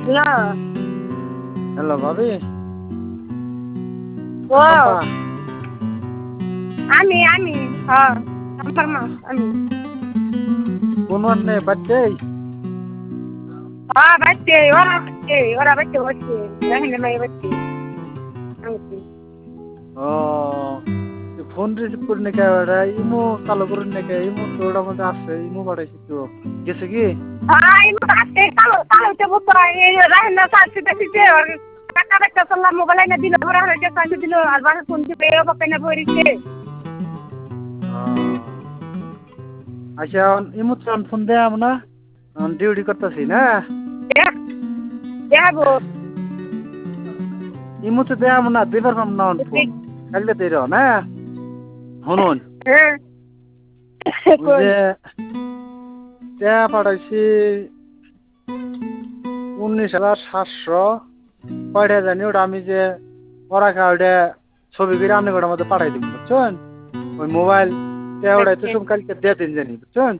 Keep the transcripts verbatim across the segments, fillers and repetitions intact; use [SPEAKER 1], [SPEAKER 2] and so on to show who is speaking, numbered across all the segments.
[SPEAKER 1] hello
[SPEAKER 2] hello ভাবি
[SPEAKER 1] ও
[SPEAKER 2] চম্পা
[SPEAKER 1] আমি আমি হ্যাঁ আমার মা আমি
[SPEAKER 2] কোন মানে বাচ্চা
[SPEAKER 1] হ্যাঁ বাচ্চে ওরা বাচ্চে ওরা বাচ্চে বাচ্চে রাহিনা মাই বাচ্চে
[SPEAKER 2] ও ফোন রিসিভ করে নাকি ওরা ইমো চালু করে নাকি ইমো তো ওটার মধ্যে আছে ইমো পাঠাইছি তো গেছে কি
[SPEAKER 1] হ্যাঁ ইমো আসতে কালো কালো তে বুঝতো এই রাহিনা সাথে সাথে ওর টাকা টাকা সল্লা মোবাইল না দিল ওরা হইছে সাথে দিল আর বাসা ফোন দিবে ও বাপেনা ভরিছে
[SPEAKER 2] আচ্ছা ইমো তো ফোন দেয়াম না ডিউটি করতেছি না
[SPEAKER 1] দেখাবো
[SPEAKER 2] ইমো তো দেয়াম না দিবার পাম না ফোন কালকে দেই রও না শুনুন
[SPEAKER 1] হ্যাঁ
[SPEAKER 2] যে টাকা পাঠাইছি উনিশ হাজার সাতশো কয়টা জানি ওটা আমি যে পড়াখা ওটা ছবি করে রান্নাঘরের মধ্যে পাঠাই দিব বুঝছেন ওই মোবাইল ওটাই তো সব কালকে দিয়ে দিন জানি বুঝছেন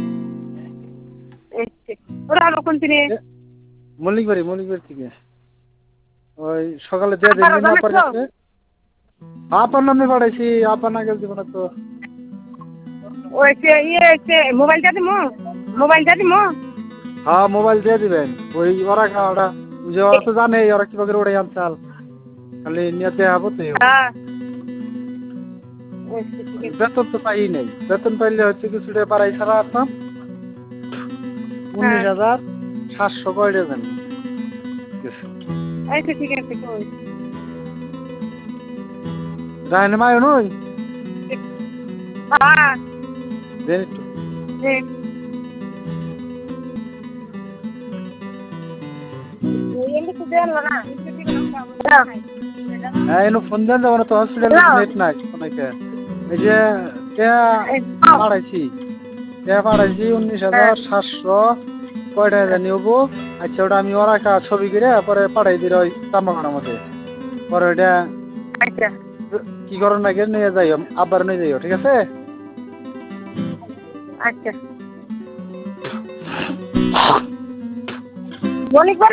[SPEAKER 1] ওরা আলো কোন দিনে
[SPEAKER 2] মল্লিকবাড়ি মল্লিকবাড়ি থেকে ওই সকালে দিয়ে দিন দিন আপনার কাছে আপনার নামে পাঠাইছি আপনার না গেল দিব না তো
[SPEAKER 1] ওই সে ইয়ে সে মোবাইলটা দিমো মোবাইলটা দিমো
[SPEAKER 2] হ্যাঁ মোবাইল দিয়ে দিবেন ওই ওরা ওরা যে ওরা তো জানে ওরা কিভাবে ওটাই আনচাল খালি নিয়ে দেওয়া হবো তো
[SPEAKER 1] হ্যাঁ
[SPEAKER 2] বেতন তো পাই নেই বেতন পাইলে হচ্ছে কিছুটা বাড়াই ছাড়া আসতাম উনিশ হাজার সাতশো কয়টা জানি
[SPEAKER 1] আচ্ছা ঠিক আছে কই
[SPEAKER 2] রায়নে মায় নই
[SPEAKER 1] হ্যাঁ
[SPEAKER 2] দেন একটু হ্যাঁ এনে ফোন দেন যাবো না তো হসপিটালে নেট নাই অনেকে এই যে পাঠাইছি পাঠাইছি উনিশ হাজার সাতশো কয়টা জানি হবো আচ্ছা ওটা আমি ওরা ছবি করে পরে পাঠাই দিল ওই তাম্বাখানার মধ্যে পরে ওইটা কি করার নাকি নিয়ে যাই আবার নিয়ে যাইও ঠিক আছে
[SPEAKER 1] আচ্ছা বলি